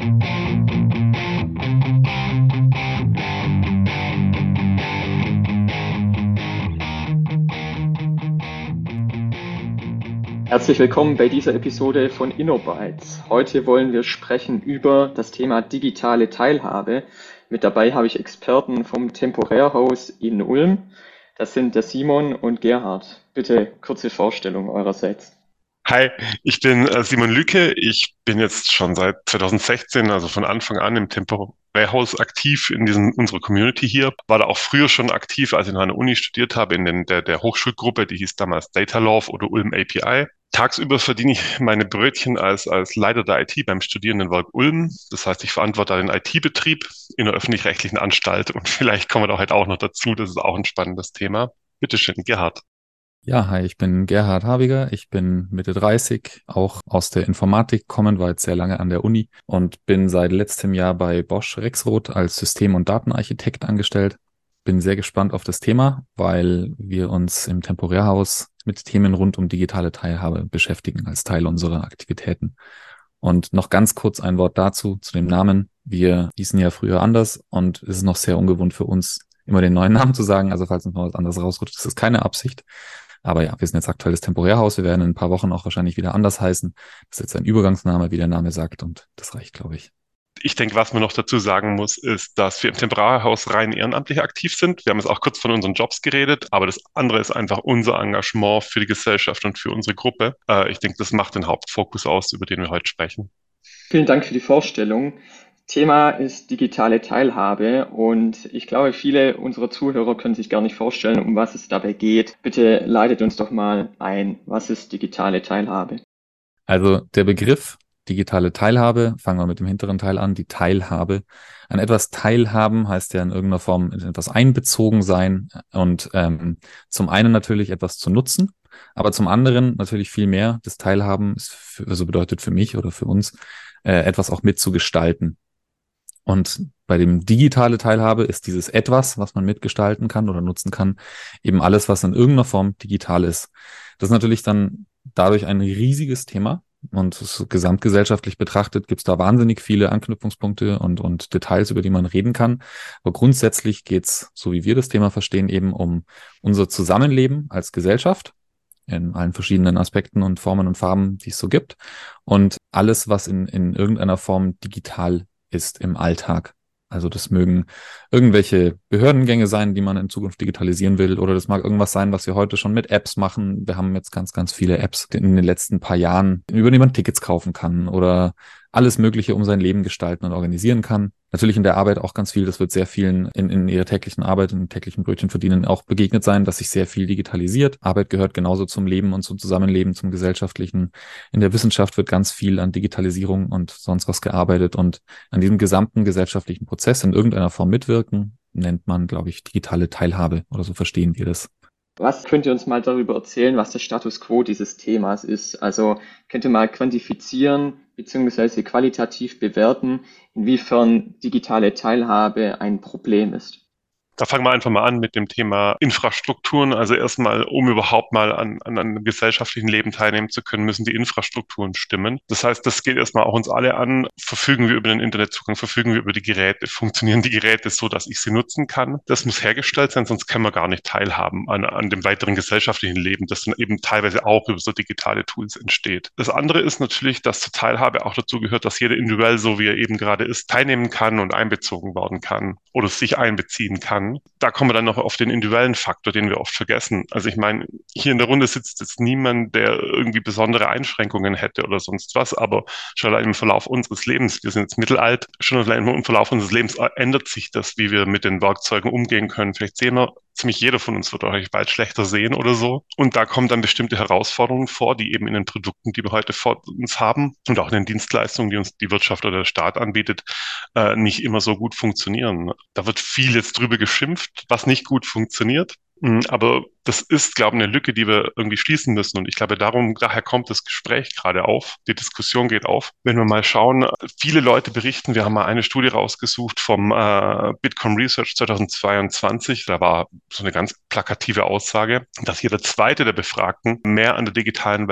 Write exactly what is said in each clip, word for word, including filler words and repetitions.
Herzlich willkommen bei dieser Episode von InnoBytes. Heute wollen wir sprechen über das Thema digitale Teilhabe. Mit dabei habe ich Experten vom Temporärhaus in Ulm. Das sind der Simon und Gerhard. Bitte kurze Vorstellung eurerseits. Hi, ich bin äh, Simon Lücke. Ich bin jetzt schon seit zwanzig sechzehn, also von Anfang an im Temporärhaus aktiv in diesem, unserer Community hier. War da auch früher schon aktiv, als ich noch an der Uni studiert habe, in den, der, der Hochschulgruppe, die hieß damals Datalove oder Ulm A P I. Tagsüber verdiene ich meine Brötchen als, als Leiter der I T beim Studierendenwerk Ulm. Das heißt, ich verantworte den I T-Betrieb in einer öffentlich-rechtlichen Anstalt und vielleicht kommen wir da heute auch noch dazu. Das ist auch ein spannendes Thema. Bitte schön, Gerhard. Ja, hi, ich bin Gerhard Habiger, ich bin Mitte dreißig, auch aus der Informatik kommend, war jetzt sehr lange an der Uni und bin seit letztem Jahr bei Bosch Rexroth als System- und Datenarchitekt angestellt. Bin sehr gespannt auf das Thema, weil wir uns im Temporärhaus mit Themen rund um digitale Teilhabe beschäftigen als Teil unserer Aktivitäten. Und noch ganz kurz ein Wort dazu, zu dem Namen. Wir hießen ja früher anders und es ist noch sehr ungewohnt für uns, immer den neuen Namen zu sagen. Also falls uns mal was anderes rausrutscht, das ist keine Absicht. Aber ja, wir sind jetzt aktuell das Temporärhaus. Wir werden in ein paar Wochen auch wahrscheinlich wieder anders heißen. Das ist jetzt ein Übergangsname, wie der Name sagt. Und das reicht, glaube ich. Ich denke, was man noch dazu sagen muss, ist, dass wir im Temporärhaus rein ehrenamtlich aktiv sind. Wir haben jetzt auch kurz von unseren Jobs geredet, aber das andere ist einfach unser Engagement für die Gesellschaft und für unsere Gruppe. Äh, ich denke, das macht den Hauptfokus aus, über den wir heute sprechen. Vielen Dank für die Vorstellung. Thema ist digitale Teilhabe und ich glaube, viele unserer Zuhörer können sich gar nicht vorstellen, um was es dabei geht. Bitte leitet uns doch mal ein. Was ist digitale Teilhabe? Also der Begriff digitale Teilhabe, fangen wir mit dem hinteren Teil an, die Teilhabe. An etwas teilhaben heißt ja in irgendeiner Form in etwas einbezogen sein und ähm, zum einen natürlich etwas zu nutzen, aber zum anderen natürlich viel mehr. Das Teilhaben ist für, also bedeutet für mich oder für uns äh, etwas auch mitzugestalten. Und bei dem digitale Teilhabe ist dieses etwas, was man mitgestalten kann oder nutzen kann, eben alles, was in irgendeiner Form digital ist. Das ist natürlich dann dadurch ein riesiges Thema. Und so gesamtgesellschaftlich betrachtet gibt es da wahnsinnig viele Anknüpfungspunkte und, und Details, über die man reden kann. Aber grundsätzlich geht's, so wie wir das Thema verstehen, eben um unser Zusammenleben als Gesellschaft in allen verschiedenen Aspekten und Formen und Farben, die es so gibt. Und alles, was in, in irgendeiner Form digital ist im Alltag. Also das mögen irgendwelche Behördengänge sein, die man in Zukunft digitalisieren will, oder das mag irgendwas sein, was wir heute schon mit Apps machen. Wir haben jetzt ganz, ganz viele Apps in den letzten paar Jahren, über die man Tickets kaufen kann oder alles Mögliche um sein Leben gestalten und organisieren kann. Natürlich in der Arbeit auch ganz viel. Das wird sehr vielen in, in ihrer täglichen Arbeit, in täglichen Brötchen verdienen auch begegnet sein, dass sich sehr viel digitalisiert. Arbeit gehört genauso zum Leben und zum Zusammenleben, zum Gesellschaftlichen. In der Wissenschaft wird ganz viel an Digitalisierung und sonst was gearbeitet und an diesem gesamten gesellschaftlichen Prozess in irgendeiner Form mitwirken, nennt man, glaube ich, digitale Teilhabe oder so verstehen wir das. Was könnt ihr uns mal darüber erzählen, was der Status quo dieses Themas ist? Also könnt ihr mal quantifizieren bzw. qualitativ bewerten, inwiefern digitale Teilhabe ein Problem ist? Da fangen wir einfach mal an mit dem Thema Infrastrukturen. Also erstmal, um überhaupt mal an, an einem gesellschaftlichen Leben teilnehmen zu können, müssen die Infrastrukturen stimmen. Das heißt, das geht erstmal auch uns alle an. Verfügen wir über den Internetzugang, verfügen wir über die Geräte, funktionieren die Geräte so, dass ich sie nutzen kann? Das muss hergestellt sein, sonst können wir gar nicht teilhaben an, an dem weiteren gesellschaftlichen Leben, das dann eben teilweise auch über so digitale Tools entsteht. Das andere ist natürlich, dass zur Teilhabe auch dazu gehört, dass jeder individuell, so wie er eben gerade ist, teilnehmen kann und einbezogen werden kann oder sich einbeziehen kann. Da kommen wir dann noch auf den individuellen Faktor, den wir oft vergessen. Also ich meine, hier in der Runde sitzt jetzt niemand, der irgendwie besondere Einschränkungen hätte oder sonst was, aber schon allein im Verlauf unseres Lebens, wir sind jetzt mittelalt, schon allein im Verlauf unseres Lebens ändert sich das, wie wir mit den Werkzeugen umgehen können. Vielleicht sehen wir, ziemlich jeder von uns wird euch bald schlechter sehen oder so. Und da kommen dann bestimmte Herausforderungen vor, die eben in den Produkten, die wir heute vor uns haben und auch in den Dienstleistungen, die uns die Wirtschaft oder der Staat anbietet, äh, nicht immer so gut funktionieren. Da wird viel jetzt drüber geschimpft, was nicht gut funktioniert. Aber das ist, glaube ich, eine Lücke, die wir irgendwie schließen müssen. Und ich glaube, darum, daher kommt das Gespräch gerade auf. Die Diskussion geht auf. Wenn wir mal schauen, viele Leute berichten, wir haben mal eine Studie rausgesucht vom äh, Bitkom Research zweitausendzweiundzwanzig. Da war so eine ganz plakative Aussage, dass jeder zweite der Befragten mehr an der digitalen Welt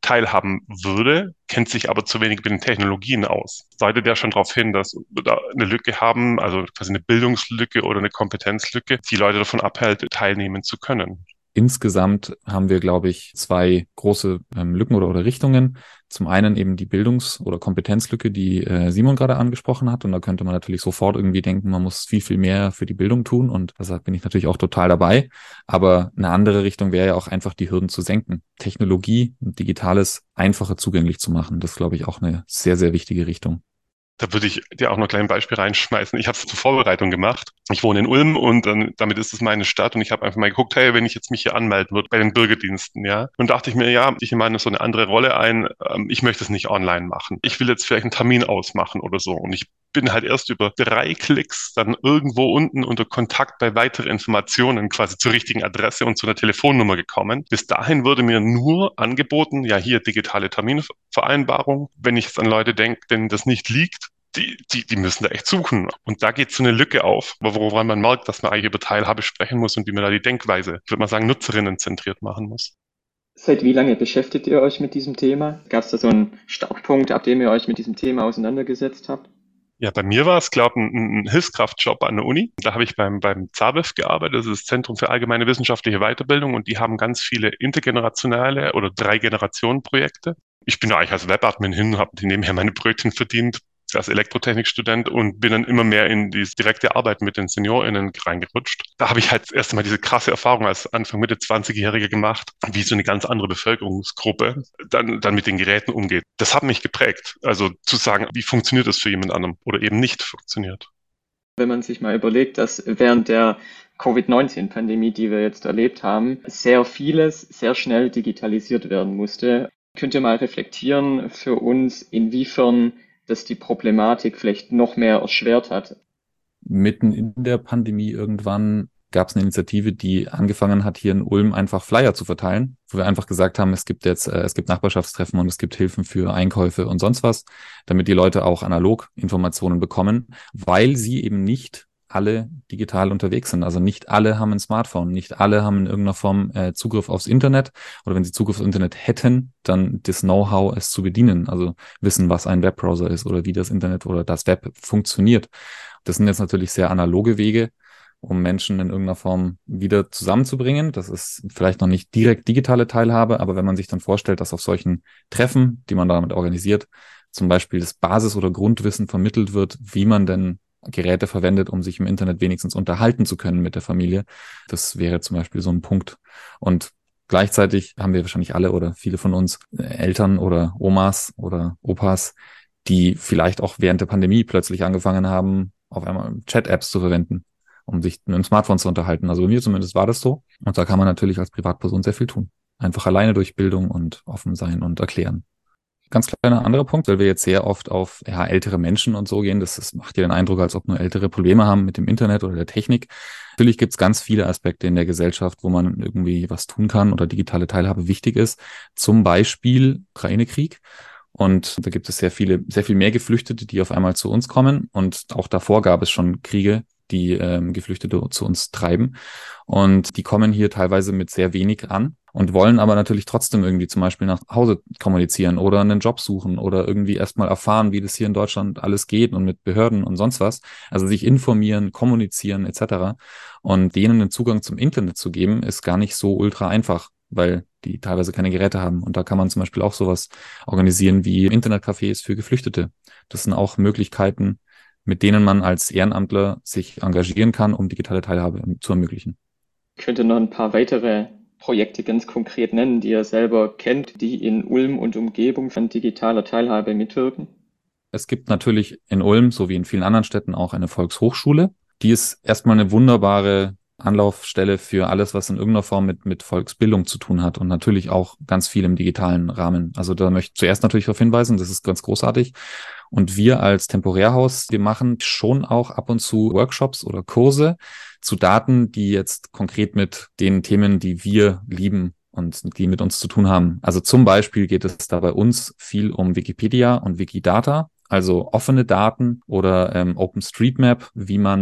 teilhaben würde, kennt sich aber zu wenig mit den Technologien aus. Das deutet ja schon darauf hin, dass wir da eine Lücke haben, also quasi eine Bildungslücke oder eine Kompetenzlücke, die Leute davon abhält, teilnehmen zu können. Insgesamt haben wir, glaube ich, zwei große ähm, Lücken oder, oder Richtungen. Zum einen eben die Bildungs- oder Kompetenzlücke, die äh, Simon gerade angesprochen hat. Und da könnte man natürlich sofort irgendwie denken, man muss viel, viel mehr für die Bildung tun. Und deshalb bin ich natürlich auch total dabei. Aber eine andere Richtung wäre ja auch einfach, die Hürden zu senken. Technologie und Digitales einfacher zugänglich zu machen. Das ist, glaube ich, auch eine sehr, sehr wichtige Richtung. Da würde ich dir auch noch ein kleines Beispiel reinschmeißen. Ich habe es zur Vorbereitung gemacht. Ich wohne in Ulm und dann, damit ist es meine Stadt und ich habe einfach mal geguckt, hey, wenn ich jetzt mich hier anmelden würde bei den Bürgerdiensten, ja, und dachte ich mir, ja, ich nehme eine so eine andere Rolle ein. Ähm, ich möchte es nicht online machen. Ich will jetzt vielleicht einen Termin ausmachen oder so und ich bin halt erst über drei Klicks dann irgendwo unten unter Kontakt bei weiteren Informationen quasi zur richtigen Adresse und zu einer Telefonnummer gekommen. Bis dahin wurde mir nur angeboten, ja, hier digitale Terminvereinbarung. Wenn ich jetzt an Leute denke, denen das nicht liegt, die, die, die müssen da echt suchen. Und da geht so eine Lücke auf, woran man merkt, dass man eigentlich über Teilhabe sprechen muss und wie man da die Denkweise, ich würde mal sagen, nutzerinnenzentriert machen muss. Seit wie lange beschäftigt ihr euch mit diesem Thema? Gab es da so einen Startpunkt, ab dem ihr euch mit diesem Thema auseinandergesetzt habt? Ja, bei mir war es, glaube ich, ein, ein Hilfskraftjob an der Uni. Da habe ich beim, beim ZABEF gearbeitet, das ist das Zentrum für allgemeine wissenschaftliche Weiterbildung und die haben ganz viele intergenerationale oder Drei-Generationen-Projekte. Ich bin da eigentlich als Webadmin hin, habe nebenher meine Brötchen verdient als Elektrotechnikstudent und bin dann immer mehr in die direkte Arbeit mit den SeniorInnen reingerutscht. Da habe ich halt das erste Mal diese krasse Erfahrung als Anfang Mitte zwanzig-Jährige gemacht, wie so eine ganz andere Bevölkerungsgruppe dann, dann mit den Geräten umgeht. Das hat mich geprägt. Also zu sagen, wie funktioniert das für jemand anderem oder eben nicht funktioniert. Wenn man sich mal überlegt, dass während der Covid neunzehn Pandemie, die wir jetzt erlebt haben, sehr vieles sehr schnell digitalisiert werden musste, könnt ihr mal reflektieren für uns, inwiefern das die Problematik vielleicht noch mehr erschwert hat? Mitten in der Pandemie irgendwann gab es eine Initiative, die angefangen hat, hier in Ulm einfach Flyer zu verteilen, wo wir einfach gesagt haben, es gibt jetzt, äh, es gibt Nachbarschaftstreffen und es gibt Hilfen für Einkäufe und sonst was, damit die Leute auch analog Informationen bekommen, weil sie eben nicht alle digital unterwegs sind. Also nicht alle haben ein Smartphone, nicht alle haben in irgendeiner Form äh, Zugriff aufs Internet oder wenn sie Zugriff aufs Internet hätten, dann das Know-how, es zu bedienen, also wissen, was ein Webbrowser ist oder wie das Internet oder das Web funktioniert. Das sind jetzt natürlich sehr analoge Wege, um Menschen in irgendeiner Form wieder zusammenzubringen. Das ist vielleicht noch nicht direkt digitale Teilhabe, aber wenn man sich dann vorstellt, dass auf solchen Treffen, die man damit organisiert, zum Beispiel das Basis- oder Grundwissen vermittelt wird, wie man denn Geräte verwendet, um sich im Internet wenigstens unterhalten zu können mit der Familie. Das wäre zum Beispiel so ein Punkt. Und gleichzeitig haben wir wahrscheinlich alle oder viele von uns Eltern oder Omas oder Opas, die vielleicht auch während der Pandemie plötzlich angefangen haben, auf einmal Chat-Apps zu verwenden, um sich mit dem Smartphone zu unterhalten. Also bei mir zumindest war das so. Und da kann man natürlich als Privatperson sehr viel tun. Einfach alleine durch Bildung und offen sein und erklären. Ganz kleiner anderer Punkt, weil wir jetzt sehr oft auf ja, ältere Menschen und so gehen. Das, das macht ja den Eindruck, als ob nur Ältere Probleme haben mit dem Internet oder der Technik. Natürlich gibt es ganz viele Aspekte in der Gesellschaft, wo man irgendwie was tun kann oder digitale Teilhabe wichtig ist. Zum Beispiel Ukraine-Krieg. Und da gibt es sehr viele, sehr viel mehr Geflüchtete, die auf einmal zu uns kommen. Und auch davor gab es schon Kriege, die ähm, Geflüchtete zu uns treiben. Und die kommen hier teilweise mit sehr wenig an und wollen aber natürlich trotzdem irgendwie zum Beispiel nach Hause kommunizieren oder einen Job suchen oder irgendwie erstmal erfahren, wie das hier in Deutschland alles geht und mit Behörden und sonst was. Also sich informieren, kommunizieren et cetera. Und denen einen Zugang zum Internet zu geben, ist gar nicht so ultra einfach, weil die teilweise keine Geräte haben. Und da kann man zum Beispiel auch sowas organisieren wie Internetcafés für Geflüchtete. Das sind auch Möglichkeiten, mit denen man als Ehrenamtler sich engagieren kann, um digitale Teilhabe zu ermöglichen. Ich könnte noch ein paar weitere Projekte ganz konkret nennen, die ihr selber kennt, die in Ulm und Umgebung von digitaler Teilhabe mitwirken. Es gibt natürlich in Ulm, so wie in vielen anderen Städten, auch eine Volkshochschule. Die ist erstmal eine wunderbare Anlaufstelle für alles, was in irgendeiner Form mit, mit Volksbildung zu tun hat und natürlich auch ganz viel im digitalen Rahmen. Also da möchte ich zuerst natürlich darauf hinweisen, das ist ganz großartig. Und wir als Temporärhaus, wir machen schon auch ab und zu Workshops oder Kurse zu Daten, die jetzt konkret mit den Themen, die wir lieben und die mit uns zu tun haben. Also zum Beispiel geht es da bei uns viel um Wikipedia und Wikidata, also offene Daten oder ähm, OpenStreetMap, wie man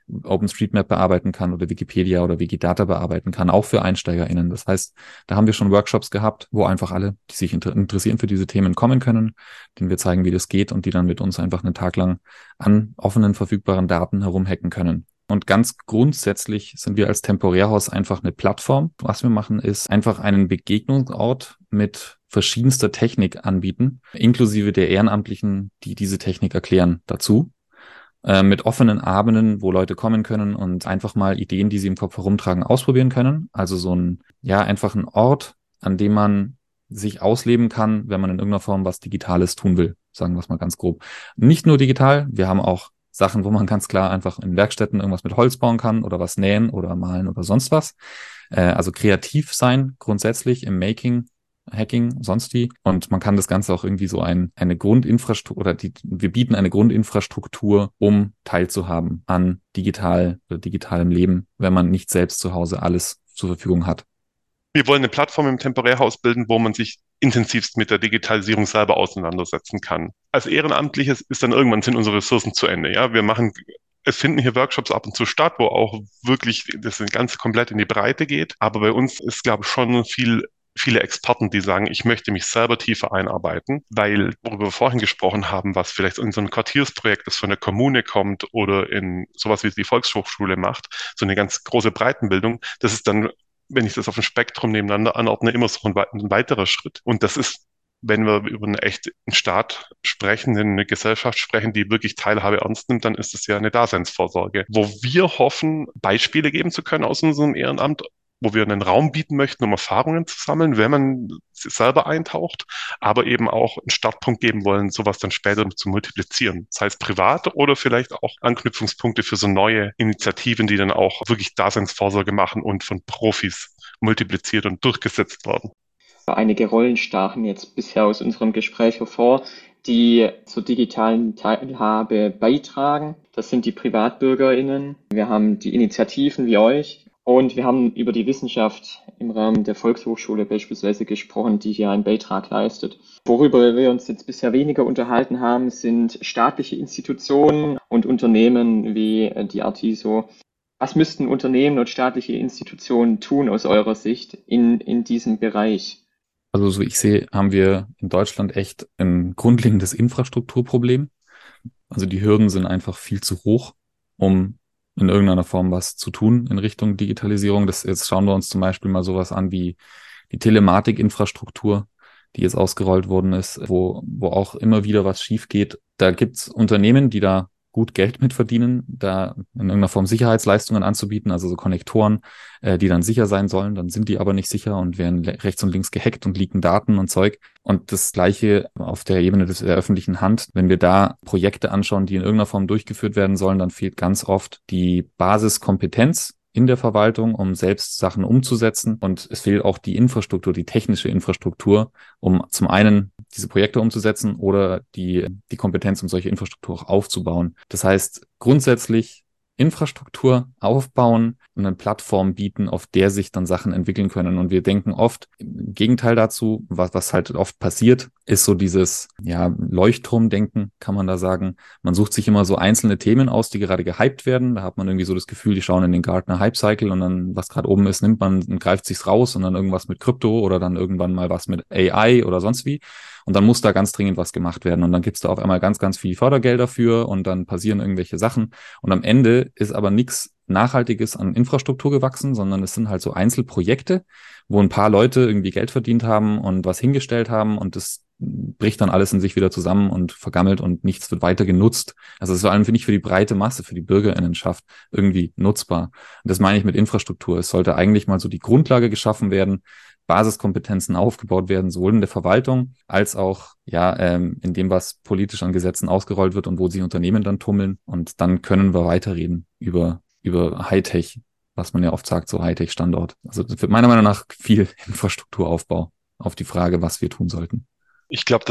OpenStreetMap bearbeiten kann oder Wikipedia oder Wikidata bearbeiten kann, auch für EinsteigerInnen. Das heißt, da haben wir schon Workshops gehabt, wo einfach alle, die sich inter- interessieren für diese Themen, kommen können, denen wir zeigen, wie das geht und die dann mit uns einfach einen Tag lang an offenen, verfügbaren Daten herumhacken können. Und ganz grundsätzlich sind wir als Temporärhaus einfach eine Plattform. Was wir machen, ist einfach einen Begegnungsort mit verschiedenster Technik anbieten, inklusive der Ehrenamtlichen, die diese Technik erklären, dazu. Äh, mit offenen Abenden, wo Leute kommen können und einfach mal Ideen, die sie im Kopf herumtragen, ausprobieren können. Also so ein, ja, einfach ein Ort, an dem man sich ausleben kann, wenn man in irgendeiner Form was Digitales tun will. Sagen wir es mal ganz grob. Nicht nur digital, wir haben auch Sachen, wo man ganz klar einfach in Werkstätten irgendwas mit Holz bauen kann oder was nähen oder malen oder sonst was. Äh, also kreativ sein, grundsätzlich im Making, Hacking, sonst wie. Und man kann das Ganze auch irgendwie so ein, eine Grundinfrastruktur oder die, wir bieten eine Grundinfrastruktur, um teilzuhaben an digital oder digitalem Leben, wenn man nicht selbst zu Hause alles zur Verfügung hat. Wir wollen eine Plattform im Temporärhaus bilden, wo man sich intensivst mit der Digitalisierung selber auseinandersetzen kann. Als Ehrenamtliches ist dann irgendwann sind unsere Ressourcen zu Ende. Ja, wir machen, es finden hier Workshops ab und zu statt, wo auch wirklich das Ganze komplett in die Breite geht. Aber bei uns ist, glaube ich, schon viel viele Experten, die sagen, ich möchte mich selber tiefer einarbeiten, weil, worüber wir vorhin gesprochen haben, was vielleicht in so ein Quartiersprojekt, das von der Kommune kommt oder in sowas wie die Volkshochschule macht, so eine ganz große Breitenbildung, das ist dann, wenn ich das auf dem Spektrum nebeneinander anordne, immer so ein, ein weiterer Schritt. Und das ist, wenn wir über einen echten Staat sprechen, eine Gesellschaft sprechen, die wirklich Teilhabe ernst nimmt, dann ist es ja eine Daseinsvorsorge, wo wir hoffen, Beispiele geben zu können aus unserem Ehrenamt, wo wir einen Raum bieten möchten, um Erfahrungen zu sammeln, wenn man selber eintaucht, aber eben auch einen Startpunkt geben wollen, sowas dann später zu multiplizieren. Das heißt privat oder vielleicht auch Anknüpfungspunkte für so neue Initiativen, die dann auch wirklich Daseinsvorsorge machen und von Profis multipliziert und durchgesetzt werden. Einige Rollen stachen jetzt bisher aus unserem Gespräch hervor, die zur digitalen Teilhabe beitragen. Das sind die PrivatbürgerInnen. Wir haben die Initiativen wie euch. Und wir haben über die Wissenschaft im Rahmen der Volkshochschule beispielsweise gesprochen, die hier einen Beitrag leistet. Worüber wir uns jetzt bisher weniger unterhalten haben, sind staatliche Institutionen und Unternehmen wie die Artiso. Was müssten Unternehmen und staatliche Institutionen tun aus eurer Sicht in, in diesem Bereich? Also so wie ich sehe, haben wir in Deutschland echt ein grundlegendes Infrastrukturproblem. Also die Hürden sind einfach viel zu hoch, um in irgendeiner Form was zu tun in Richtung Digitalisierung. Das, jetzt schauen wir uns zum Beispiel mal sowas an wie die Telematikinfrastruktur, die jetzt ausgerollt worden ist, wo, wo auch immer wieder was schief geht. Da gibt's Unternehmen, die da gut Geld mit verdienen, da in irgendeiner Form Sicherheitsleistungen anzubieten, also so Konnektoren, äh, die dann sicher sein sollen, dann sind die aber nicht sicher und werden rechts und links gehackt und leaken Daten und Zeug. Und das Gleiche auf der Ebene des, der öffentlichen Hand. Wenn wir da Projekte anschauen, die in irgendeiner Form durchgeführt werden sollen, dann fehlt ganz oft die Basiskompetenz in der Verwaltung, um selbst Sachen umzusetzen. Und es fehlt auch die Infrastruktur, die technische Infrastruktur, um zum einen diese Projekte umzusetzen oder die, die Kompetenz, um solche Infrastruktur auch aufzubauen. Das heißt, grundsätzlich Infrastruktur aufbauen und eine Plattform bieten, auf der sich dann Sachen entwickeln können. Und wir denken oft, im Gegenteil dazu, was, was halt oft passiert, ist so dieses, ja, Leuchtturmdenken, kann man da sagen. Man sucht sich immer so einzelne Themen aus, die gerade gehypt werden. Da hat man irgendwie so das Gefühl, die schauen in den Gartner Hype Cycle und dann, was gerade oben ist, nimmt man und greift sich's raus und dann irgendwas mit Krypto oder dann irgendwann mal was mit A I oder sonst wie. Und dann muss da ganz dringend was gemacht werden. Und dann gibt's da auf einmal ganz, ganz viel Fördergelder für und dann passieren irgendwelche Sachen. Und am Ende ist aber nichts Nachhaltiges an Infrastruktur gewachsen, sondern es sind halt so Einzelprojekte, wo ein paar Leute irgendwie Geld verdient haben und was hingestellt haben und das bricht dann alles in sich wieder zusammen und vergammelt und nichts wird weiter genutzt. Also es ist vor allem nicht für die breite Masse, für die BürgerInnenschaft irgendwie nutzbar. Und das meine ich mit Infrastruktur. Es sollte eigentlich mal so die Grundlage geschaffen werden, Basiskompetenzen aufgebaut werden, sowohl in der Verwaltung als auch ja ähm, in dem, was politisch an Gesetzen ausgerollt wird und wo sich Unternehmen dann tummeln. Und dann können wir weiterreden über über Hightech, was man ja oft sagt, so Hightech-Standort. Also das wird meiner Meinung nach viel Infrastrukturaufbau auf die Frage, was wir tun sollten. Ich glaube, das ist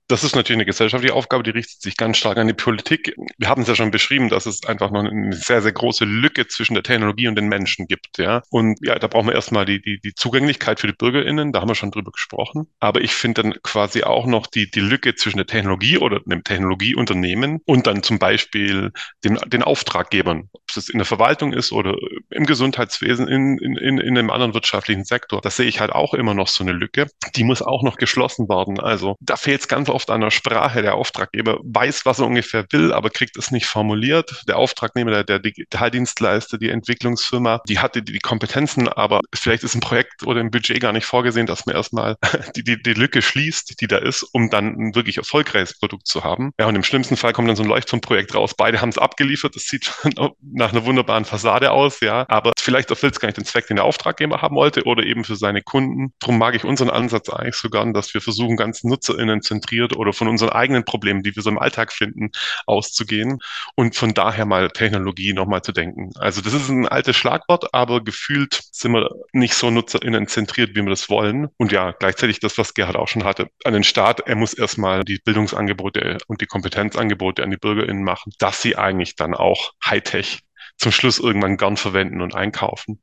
Das ist natürlich eine gesellschaftliche Aufgabe, die richtet sich ganz stark an die Politik. Wir haben es ja schon beschrieben, dass es einfach noch eine sehr, sehr große Lücke zwischen der Technologie und den Menschen gibt, ja. Und ja, da brauchen wir erstmal die, die, die Zugänglichkeit für die BürgerInnen, da haben wir schon drüber gesprochen. Aber ich finde dann quasi auch noch die, die Lücke zwischen der Technologie oder dem Technologieunternehmen und dann zum Beispiel den, den Auftraggebern, ob es in der Verwaltung ist oder im Gesundheitswesen, in, in, in, in einem anderen wirtschaftlichen Sektor. Das sehe ich halt auch immer noch so eine Lücke. Die muss auch noch geschlossen werden. Also da fehlt es ganz oft an der Sprache. Der Auftraggeber weiß, was er ungefähr will, aber kriegt es nicht formuliert. Der Auftragnehmer, der, der Digitaldienstleister, die Entwicklungsfirma, die hatte die, die Kompetenzen, aber vielleicht ist ein Projekt oder ein Budget gar nicht vorgesehen, dass man erstmal die, die, die Lücke schließt, die da ist, um dann ein wirklich erfolgreiches Produkt zu haben. Ja, und im schlimmsten Fall kommt dann so ein Leuchtturmprojekt raus. Beide haben es abgeliefert. Das sieht nach einer wunderbaren Fassade aus, ja, aber vielleicht erfüllt es gar nicht den Zweck, den der Auftraggeber haben wollte oder eben für seine Kunden. Darum mag ich unseren Ansatz eigentlich so gern, dass wir versuchen, ganz NutzerInnen zentriert oder von unseren eigenen Problemen, die wir so im Alltag finden, auszugehen und von daher mal Technologie nochmal zu denken. Also das ist ein altes Schlagwort, aber gefühlt sind wir nicht so NutzerInnen zentriert, wie wir das wollen. Und ja, gleichzeitig das, was Gerhard auch schon hatte, an den Staat, er muss erstmal die Bildungsangebote und die Kompetenzangebote an die BürgerInnen machen, dass sie eigentlich dann auch Hightech zum Schluss irgendwann gern verwenden und einkaufen.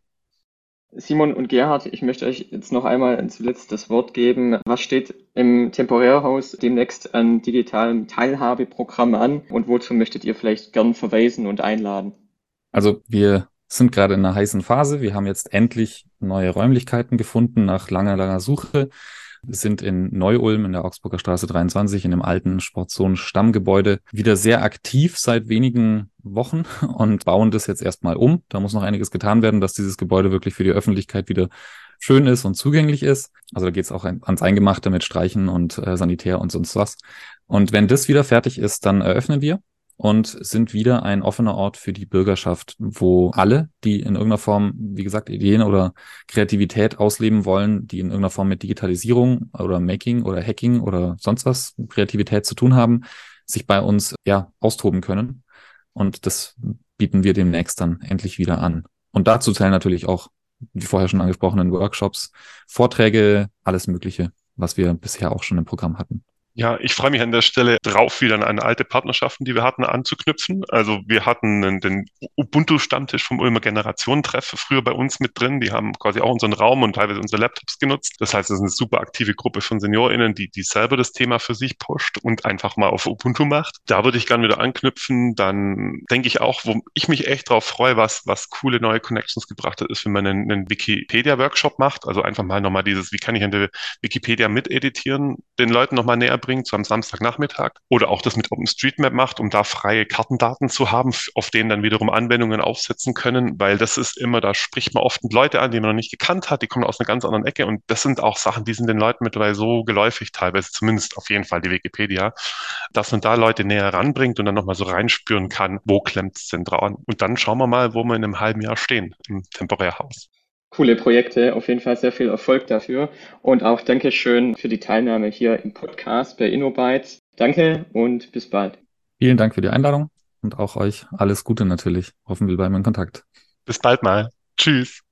Simon und Gerhard, ich möchte euch jetzt noch einmal zuletzt das Wort geben. Was steht im Temporärhaus demnächst an digitalem Teilhabeprogramm an und wozu möchtet ihr vielleicht gern verweisen und einladen? Also wir sind gerade in einer heißen Phase. Wir haben jetzt endlich neue Räumlichkeiten gefunden nach langer, langer Suche. Wir sind in Neu-Ulm in der Augsburger Straße dreiundzwanzig in dem alten Sportzone-Stammgebäude wieder sehr aktiv seit wenigen Wochen und bauen das jetzt erstmal um. Da muss noch einiges getan werden, dass dieses Gebäude wirklich für die Öffentlichkeit wieder schön ist und zugänglich ist. Also da geht es auch ans Eingemachte mit Streichen und äh, Sanitär und sonst was. Und wenn das wieder fertig ist, dann eröffnen wir und sind wieder ein offener Ort für die Bürgerschaft, wo alle, die in irgendeiner Form, wie gesagt, Ideen oder Kreativität ausleben wollen, die in irgendeiner Form mit Digitalisierung oder Making oder Hacking oder sonst was Kreativität zu tun haben, sich bei uns ja austoben können. Und das bieten wir demnächst dann endlich wieder an. Und dazu zählen natürlich auch die vorher schon angesprochenen Workshops, Vorträge, alles Mögliche, was wir bisher auch schon im Programm hatten. Ja, ich freue mich an der Stelle drauf, wieder an alte Partnerschaften, die wir hatten, anzuknüpfen. Also wir hatten den, den Ubuntu-Stammtisch vom Ulmer Generationentreff früher bei uns mit drin. Die haben quasi auch unseren Raum und teilweise unsere Laptops genutzt. Das heißt, es ist eine super aktive Gruppe von SeniorInnen, die, die selber das Thema für sich pusht und einfach mal auf Ubuntu macht. Da würde ich gerne wieder anknüpfen. Dann denke ich auch, wo ich mich echt drauf freue, was, was coole neue Connections gebracht hat, ist, wenn man einen, einen Wikipedia-Workshop macht. Also einfach mal nochmal dieses, wie kann ich in der Wikipedia miteditieren, den Leuten nochmal näher bringt, so am Samstagnachmittag. Oder auch das mit OpenStreetMap macht, um da freie Kartendaten zu haben, auf denen dann wiederum Anwendungen aufsetzen können, weil das ist immer, da spricht man oft Leute an, die man noch nicht gekannt hat, die kommen aus einer ganz anderen Ecke und das sind auch Sachen, die sind den Leuten mittlerweile so geläufig, teilweise zumindest auf jeden Fall die Wikipedia, dass man da Leute näher ranbringt und dann nochmal so reinspüren kann, wo klemmt es denn dran. Und dann schauen wir mal, wo wir in einem halben Jahr stehen im Temporärhaus. Coole Projekte, auf jeden Fall sehr viel Erfolg dafür und auch Dankeschön für die Teilnahme hier im Podcast bei InnoBytes. Danke und bis bald. Vielen Dank für die Einladung und auch euch alles Gute natürlich. Hoffen wir bleiben in Kontakt. Bis bald mal. Tschüss.